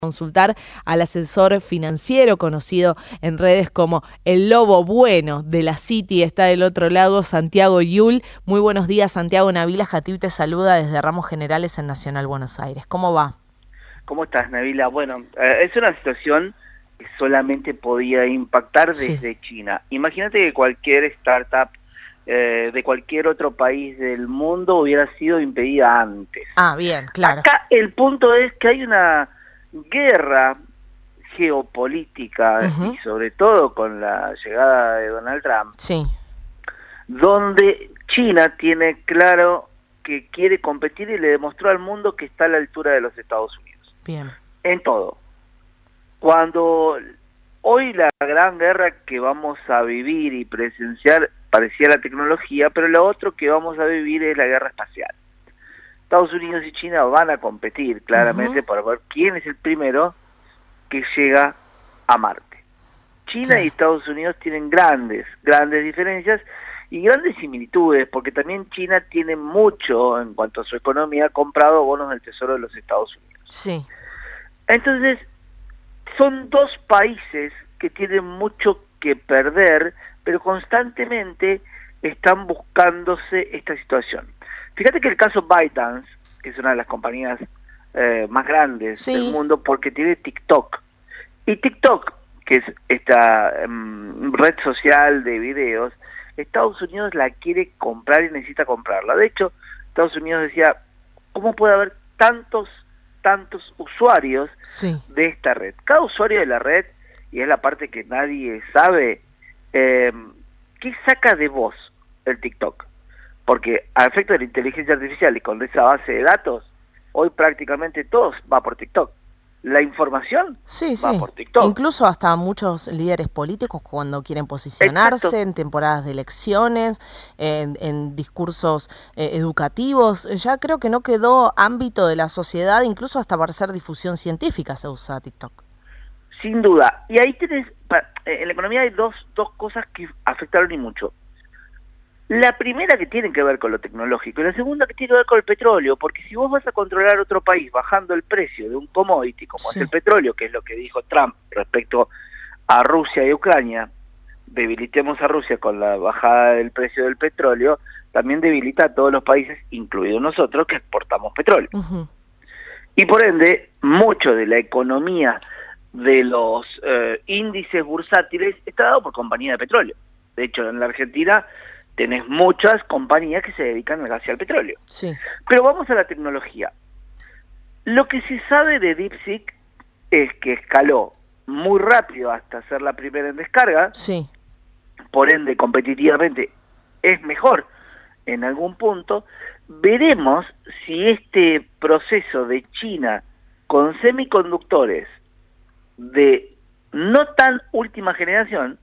Consultar al asesor financiero conocido en redes como el Lobo Bueno de la City. Está del otro lado Santiago Yul. Muy buenos días, Santiago. Nabila Jatib te saluda desde Ramos Generales en Nacional Buenos Aires. ¿Cómo va? ¿Cómo estás, Nabila? Bueno, es una situación que solamente podía impactar desde China. Imagínate que cualquier startup de cualquier otro país del mundo hubiera sido impedida antes. Ah, bien, claro. Acá el punto es que hay una guerra geopolítica y sobre todo con la llegada de Donald Trump, donde China tiene claro que quiere competir y le demostró al mundo que está a la altura de los Estados Unidos. Bien. En todo. Cuando hoy la gran guerra que vamos a vivir y presenciar parecía la tecnología, pero lo otro que vamos a vivir es la guerra espacial. Estados Unidos y China van a competir claramente para ver quién es el primero que llega a Marte. China y Estados Unidos tienen grandes diferencias y grandes similitudes, porque también China tiene mucho, en cuanto a su economía, comprado bonos del Tesoro de los Estados Unidos. Sí. Entonces, son dos países que tienen mucho que perder, pero constantemente están buscándose esta situación. Fíjate que el caso ByteDance, que es una de las compañías más grandes del mundo, porque tiene TikTok. Y TikTok, que es esta red social de videos, Estados Unidos la quiere comprar y necesita comprarla. De hecho, Estados Unidos decía, ¿cómo puede haber tantos usuarios de esta red? Cada usuario de la red, y es la parte que nadie sabe, ¿qué saca de vos el TikTok? Porque a efecto de la inteligencia artificial y con esa base de datos, hoy prácticamente todo va por TikTok. La información va por TikTok. Incluso hasta muchos líderes políticos cuando quieren posicionarse en temporadas de elecciones, en discursos educativos. Ya creo que no quedó ámbito de la sociedad, incluso hasta para hacer difusión científica se usa TikTok. Sin duda. Y ahí tenés, en la economía hay dos cosas que afectaron y mucho. La primera que tiene que ver con lo tecnológico y la segunda que tiene que ver con el petróleo, porque si vos vas a controlar otro país bajando el precio de un commodity como es el petróleo, que es lo que dijo Trump respecto a Rusia y Ucrania, debilitemos a Rusia con la bajada del precio del petróleo, también debilita a todos los países, incluidos nosotros, que exportamos petróleo. Y por ende, mucho de la economía de los índices bursátiles está dado por compañías de petróleo. De hecho, en la Argentina tenés muchas compañías que se dedican al gas y al petróleo. Pero vamos a la tecnología. Lo que se sabe de DeepSeek es que escaló muy rápido hasta ser la primera en descarga. Por ende, competitivamente, es mejor en algún punto. Veremos si este proceso de China con semiconductores de no tan última generación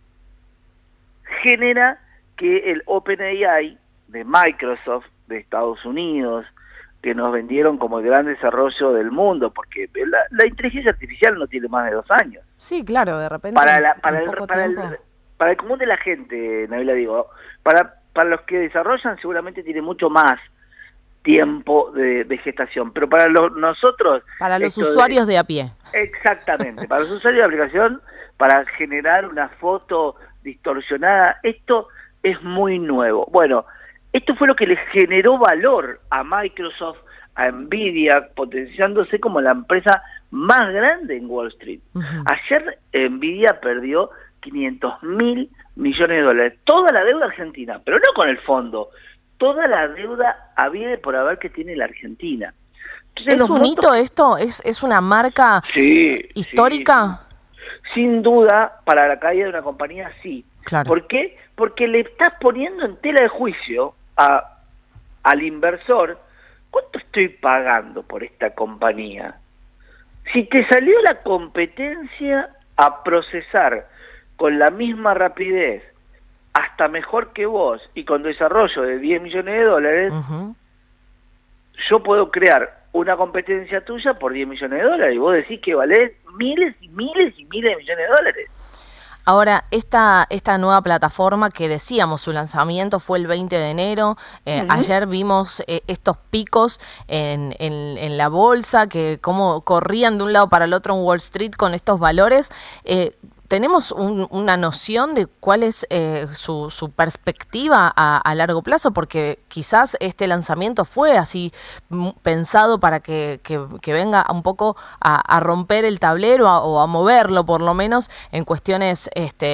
genera que el OpenAI de Microsoft, de Estados Unidos, que nos vendieron como el gran desarrollo del mundo, porque la inteligencia artificial no tiene más de 2 años. Sí, claro, de repente. Para el común de la gente, Nabila, digo, para los que desarrollan seguramente tiene mucho más tiempo de gestación, pero para nosotros... Para los usuarios de a pie. Exactamente, para los usuarios de aplicación, para generar una foto distorsionada, esto es muy nuevo. Bueno, esto fue lo que le generó valor a Microsoft, a Nvidia, potenciándose como la empresa más grande en Wall Street. Ayer Nvidia perdió 500.000 millones de dólares, toda la deuda argentina, pero no con el fondo, toda la deuda habida por haber que tiene la Argentina. Entonces, ¿es un hito esto? ¿Es una marca histórica? Sí. Sin duda, para la caída de una compañía, sí. ¿Por qué? Porque le estás poniendo en tela de juicio al inversor, ¿cuánto estoy pagando por esta compañía? Si te salió la competencia a procesar con la misma rapidez, hasta mejor que vos, y con desarrollo de 10 millones de dólares, yo puedo crear una competencia tuya por 10 millones de dólares, y vos decís que valés miles y miles y miles de millones de dólares. Ahora, esta nueva plataforma que decíamos, su lanzamiento fue el 20 de enero, ayer vimos estos picos en la bolsa, que cómo corrían de un lado para el otro en Wall Street con estos valores. ¿Tenemos una noción de cuál es su perspectiva a largo plazo? Porque quizás este lanzamiento fue así pensado para que venga un poco a romper el tablero o a moverlo, por lo menos, en cuestiones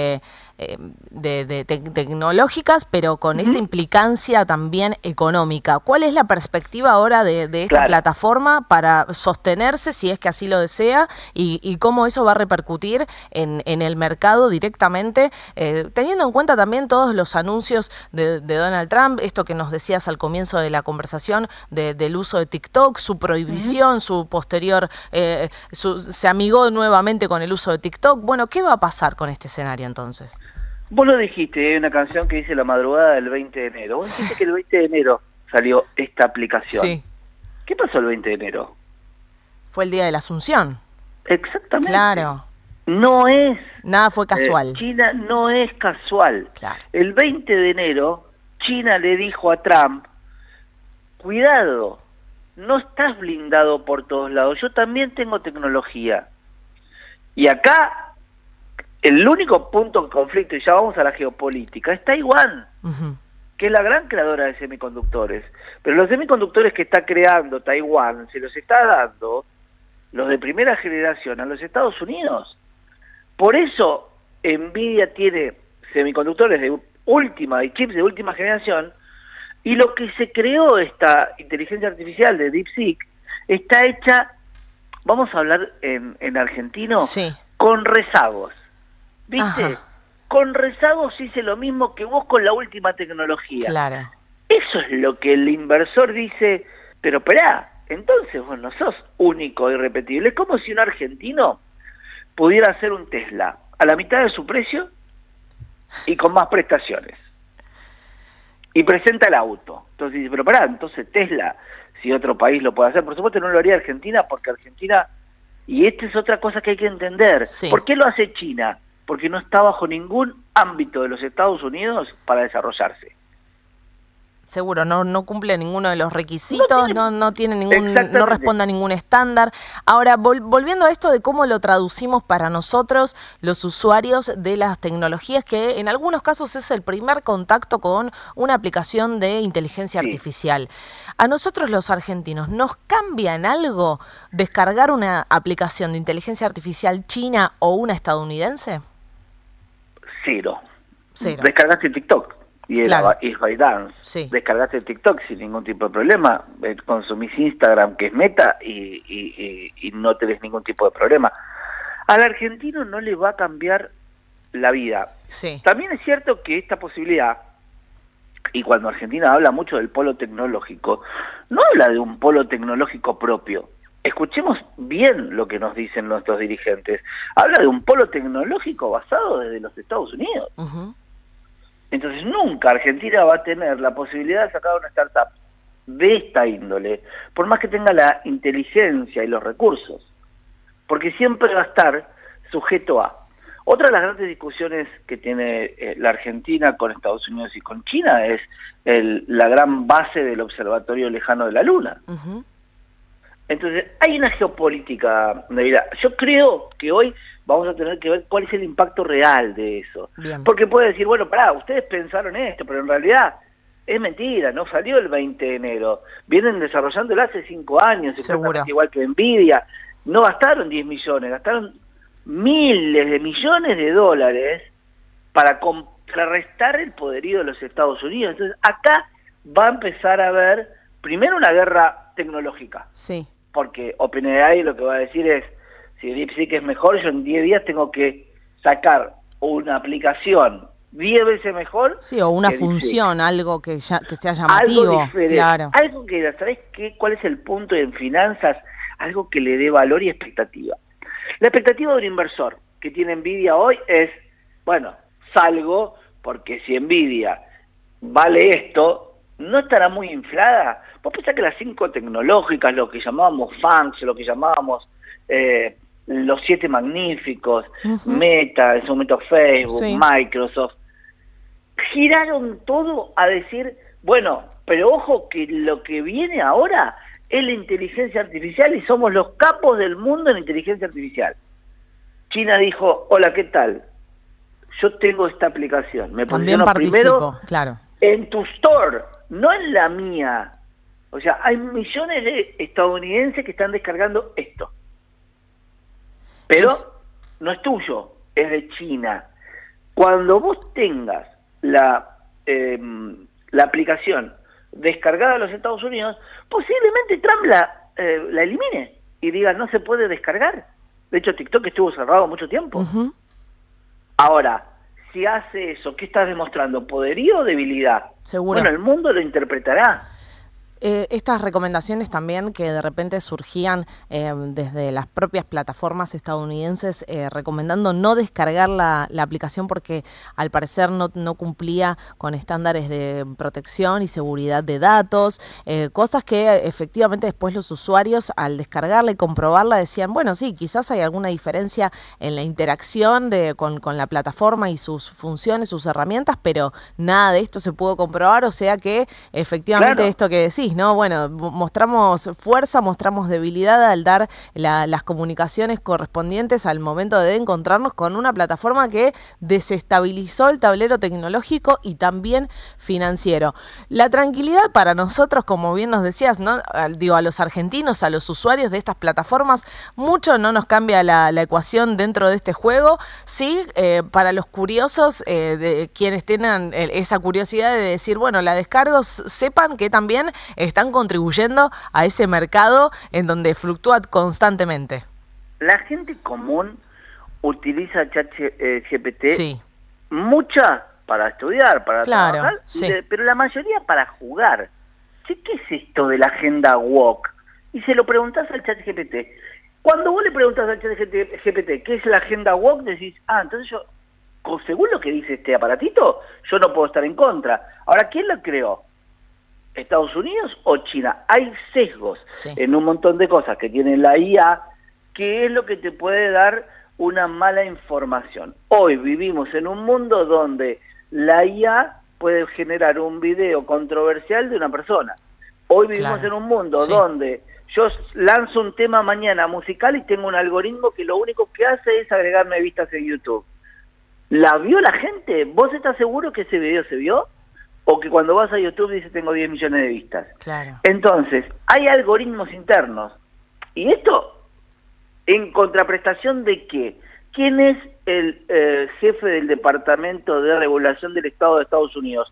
tecnológicas, pero con esta implicancia también económica. ¿Cuál es la perspectiva ahora de esta plataforma para sostenerse, si es que así lo desea, y cómo eso va a repercutir en el mercado directamente, teniendo en cuenta también todos los anuncios de Donald Trump, esto que nos decías al comienzo de la conversación del uso de TikTok, su prohibición, su posterior, se amigó nuevamente con el uso de TikTok? Bueno, ¿qué va a pasar con este escenario entonces? Vos lo dijiste, hay una canción que dice La madrugada del 20 de enero. Vos dijiste que el 20 de enero salió esta aplicación. Sí. ¿Qué pasó el 20 de enero? Fue el día de la Asunción. Exactamente. Claro. No es... Nada fue casual. China no es casual. Claro. El 20 de enero, China le dijo a Trump, cuidado, no estás blindado por todos lados, yo también tengo tecnología. Y acá... el único punto de conflicto, y ya vamos a la geopolítica, es Taiwán, que es la gran creadora de semiconductores. Pero los semiconductores que está creando Taiwán se los está dando los de primera generación a los Estados Unidos. Por eso Nvidia tiene semiconductores de última y chips de última generación, y lo que se creó esta inteligencia artificial de DeepSeek está hecha, vamos a hablar en argentino, sí, con rezagos. ¿Viste? Ajá. Con rezagos hice lo mismo que vos con la última tecnología. Claro. Eso es lo que el inversor dice, pero esperá, entonces vos no sos único e irrepetible. Es como si un argentino pudiera hacer un Tesla a la mitad de su precio y con más prestaciones. Y presenta el auto. Entonces dice, pero pará, entonces Tesla, si otro país lo puede hacer, por supuesto no lo haría Argentina, porque Argentina, y esta es otra cosa que hay que entender, sí. ¿Por qué lo hace China? Porque no está bajo ningún ámbito de los Estados Unidos para desarrollarse. Seguro, no cumple ninguno de los requisitos, no tiene ningún, no responde a ningún estándar. Ahora, volviendo a esto de cómo lo traducimos para nosotros, los usuarios de las tecnologías, que en algunos casos es el primer contacto con una aplicación de inteligencia artificial. A nosotros los argentinos, ¿nos cambia en algo descargar una aplicación de inteligencia artificial china o una estadounidense? Cero. Cero. Descargaste TikTok. Y el ByteDance, sí. Descargaste TikTok sin ningún tipo de problema, consumís Instagram, que es Meta, y no tenés ningún tipo de problema. Al argentino no le va a cambiar la vida. Sí. También es cierto que esta posibilidad, y cuando Argentina habla mucho del polo tecnológico, no habla de un polo tecnológico propio. Escuchemos bien lo que nos dicen nuestros dirigentes. Habla de un polo tecnológico basado desde los Estados Unidos. Entonces nunca Argentina va a tener la posibilidad de sacar una startup de esta índole, por más que tenga la inteligencia y los recursos, porque siempre va a estar sujeto a. Otra de las grandes discusiones que tiene la Argentina con Estados Unidos y con China es la gran base del Observatorio Lejano de la Luna. Entonces hay una geopolítica de vida. Yo creo que hoy vamos a tener que ver cuál es el impacto real de eso. Bien. Porque puede decir, bueno, pará, ustedes pensaron esto, pero en realidad es mentira, no salió el 20 de enero. Vienen desarrollándola hace 5 años, exactamente igual que Nvidia. No gastaron 10 millones, gastaron miles de millones de dólares para contrarrestar el poderío de los Estados Unidos. Entonces acá va a empezar a haber, primero, una guerra tecnológica. Sí. Porque OpenAI lo que va a decir es, si DeepSeek es mejor, yo en 10 días tengo que sacar una aplicación 10 veces mejor. Sí, o una función, algo que sea llamativo. Algo diferente. Claro. Algo que, ¿sabés qué? ¿Cuál es el punto en finanzas? Algo que le dé valor y expectativa. La expectativa de un inversor que tiene Nvidia hoy es, bueno, salgo porque si Nvidia vale esto, ¿no estará muy inflada? Vos pensás que las 5 tecnológicas, lo que llamábamos FANGs, lo que llamábamos los 7 magníficos, Meta, en su momento Facebook, Microsoft, giraron todo a decir, bueno, pero ojo que lo que viene ahora es la inteligencia artificial y somos los capos del mundo en inteligencia artificial. China dijo, hola, ¿qué tal? Yo tengo esta aplicación, me posiciono primero en tu store, no en la mía. O sea, hay millones de estadounidenses que están descargando esto. Pero no es tuyo, es de China. Cuando vos tengas la aplicación descargada a los Estados Unidos, posiblemente Trump la elimine y diga no se puede descargar. De hecho, TikTok estuvo cerrado mucho tiempo. Ahora, si hace eso, ¿qué estás demostrando? ¿Poderío o debilidad? Seguro. Bueno, el mundo lo interpretará. Estas recomendaciones también que de repente surgían desde las propias plataformas estadounidenses recomendando no descargar la aplicación porque al parecer no cumplía con estándares de protección y seguridad de datos, cosas que efectivamente después los usuarios al descargarla y comprobarla decían, bueno, sí, quizás hay alguna diferencia en la interacción con la plataforma y sus funciones, sus herramientas, pero nada de esto se pudo comprobar, o sea que efectivamente esto que decís, ¿no? Bueno, mostramos fuerza, mostramos debilidad al dar las comunicaciones correspondientes al momento de encontrarnos con una plataforma que desestabilizó el tablero tecnológico y también financiero. La tranquilidad para nosotros, como bien nos decías, ¿no? Digo, a los argentinos, a los usuarios de estas plataformas, mucho no nos cambia la ecuación dentro de este juego. Sí, para los curiosos, de quienes tengan esa curiosidad de decir, bueno, la descargo, sepan que también están contribuyendo a ese mercado en donde fluctúa constantemente. La gente común utiliza ChatGPT, mucha para estudiar, para trabajar, pero la mayoría para jugar. ¿Qué es esto de la agenda woke? Y se lo preguntás al ChatGPT. Cuando vos le preguntás al ChatGPT qué es la agenda woke, decís, entonces yo, según lo que dice este aparatito, yo no puedo estar en contra. Ahora, ¿quién lo creó? ¿Estados Unidos o China? Hay sesgos en un montón de cosas que tiene la IA, que es lo que te puede dar una mala información. Hoy vivimos en un mundo donde la IA puede generar un video controversial de una persona. Hoy vivimos en un mundo donde yo lanzo un tema mañana musical y tengo un algoritmo que lo único que hace es agregarme vistas en YouTube. ¿La vio la gente? ¿Vos estás seguro que ese video se vio? O que cuando vas a YouTube dice tengo 10 millones de vistas. Entonces, hay algoritmos internos. Y esto, en contraprestación de qué? ¿Quién es el jefe del Departamento de Regulación del Estado de Estados Unidos?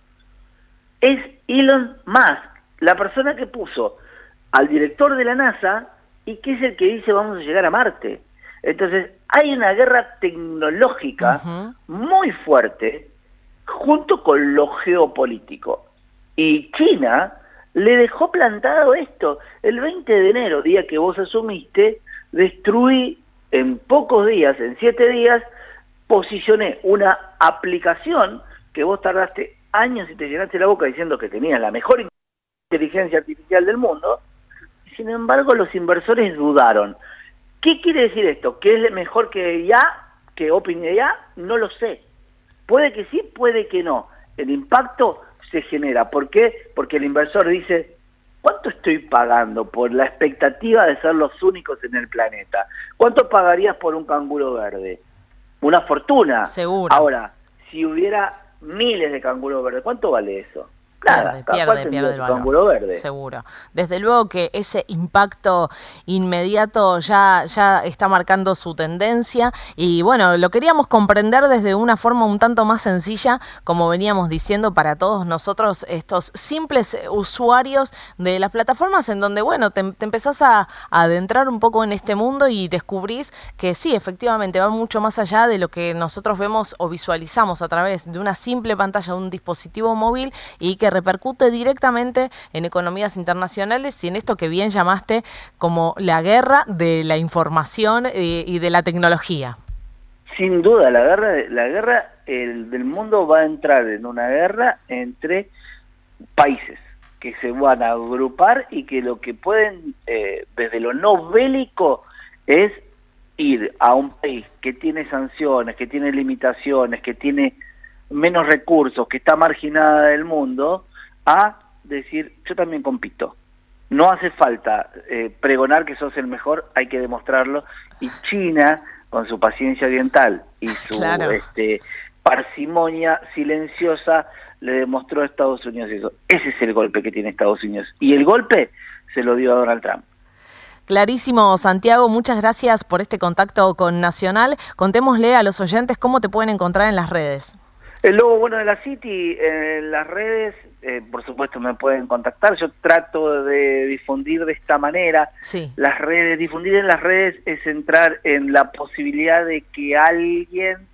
Es Elon Musk, la persona que puso al director de la NASA y que es el que dice vamos a llegar a Marte. Entonces, hay una guerra tecnológica muy fuerte junto con lo geopolítico. Y China le dejó plantado esto. El 20 de enero, día que vos asumiste, destruí en pocos días, en 7 días, posicioné una aplicación que vos tardaste años y te llenaste la boca diciendo que tenías la mejor inteligencia artificial del mundo, y sin embargo los inversores dudaron. ¿Qué quiere decir esto? ¿Que es mejor que IA, que OpenAI? No lo sé. Puede que sí, puede que no. El impacto se genera. ¿Por qué? Porque el inversor dice, ¿cuánto estoy pagando por la expectativa de ser los únicos en el planeta? ¿Cuánto pagarías por un canguro verde? Una fortuna. Seguro. Ahora, si hubiera miles de canguros verdes, ¿cuánto vale eso? Nada, pierde el valor, verde. Seguro. Desde luego que ese impacto inmediato ya está marcando su tendencia y bueno, lo queríamos comprender desde una forma un tanto más sencilla, como veníamos diciendo, para todos nosotros, estos simples usuarios de las plataformas en donde, bueno, te empezás a adentrar un poco en este mundo y descubrís que sí, efectivamente, va mucho más allá de lo que nosotros vemos o visualizamos a través de una simple pantalla de un dispositivo móvil y que repercute directamente en economías internacionales y en esto que bien llamaste como la guerra de la información y de la tecnología. Sin duda, la guerra del mundo va a entrar en una guerra entre países que se van a agrupar y que lo que pueden, desde lo no bélico, es ir a un país que tiene sanciones, que tiene limitaciones, que tiene menos recursos, que está marginada del mundo, a decir, yo también compito. No hace falta pregonar que sos el mejor, hay que demostrarlo. Y China, con su paciencia oriental y su parsimonia silenciosa, le demostró a Estados Unidos eso. Ese es el golpe que tiene Estados Unidos. Y el golpe se lo dio a Donald Trump. Clarísimo, Santiago, muchas gracias por este contacto con Nacional. Contémosle a los oyentes cómo te pueden encontrar en las redes. El logo bueno de la City, en las redes, por supuesto me pueden contactar. Yo trato de difundir de esta manera. Sí. Las redes, difundir en las redes es entrar en la posibilidad de que alguien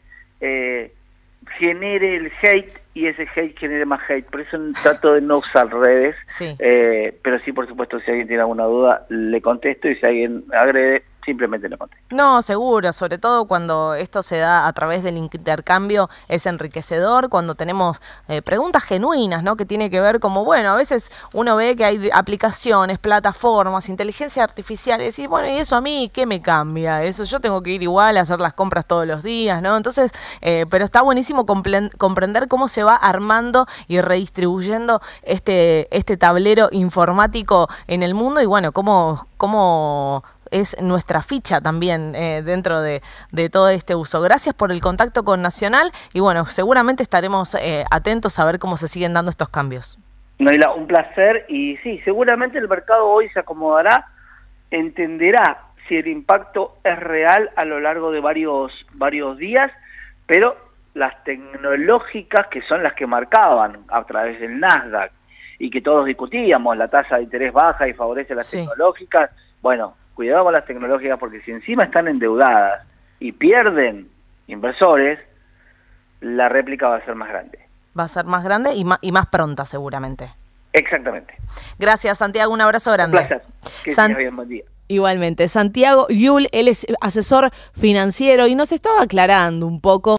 genere el hate y ese hate genere más hate. Por eso trato de no usar redes. Sí. Pero sí, por supuesto, si alguien tiene alguna duda, le contesto, y si alguien agrede, simplemente le contesto. No, seguro, sobre todo cuando esto se da a través del intercambio, es enriquecedor, cuando tenemos preguntas genuinas, ¿no? Que tiene que ver como, bueno, a veces uno ve que hay aplicaciones, plataformas, inteligencia artificial, y decís, bueno, ¿y eso a mí qué me cambia? Eso yo tengo que ir igual a hacer las compras todos los días, ¿no? Entonces, pero está buenísimo comprender cómo se va armando y redistribuyendo este tablero informático en el mundo, y bueno, cómo es nuestra ficha también dentro de todo este uso. Gracias por el contacto con Nacional y bueno, seguramente estaremos atentos a ver cómo se siguen dando estos cambios. Noelia, un placer, y sí, seguramente el mercado hoy se acomodará, entenderá si el impacto es real a lo largo de varios días, pero las tecnológicas, que son las que marcaban a través del Nasdaq y que todos discutíamos, la tasa de interés baja y favorece a las tecnológicas, bueno, cuidado con las tecnológicas, porque si encima están endeudadas y pierden inversores, la réplica va a ser más grande. Va a ser más grande y más pronta seguramente. Exactamente. Gracias, Santiago, un abrazo grande. Un placer. Que tengas bien, buen día. Igualmente. Santiago Llull, él es asesor financiero y nos estaba aclarando un poco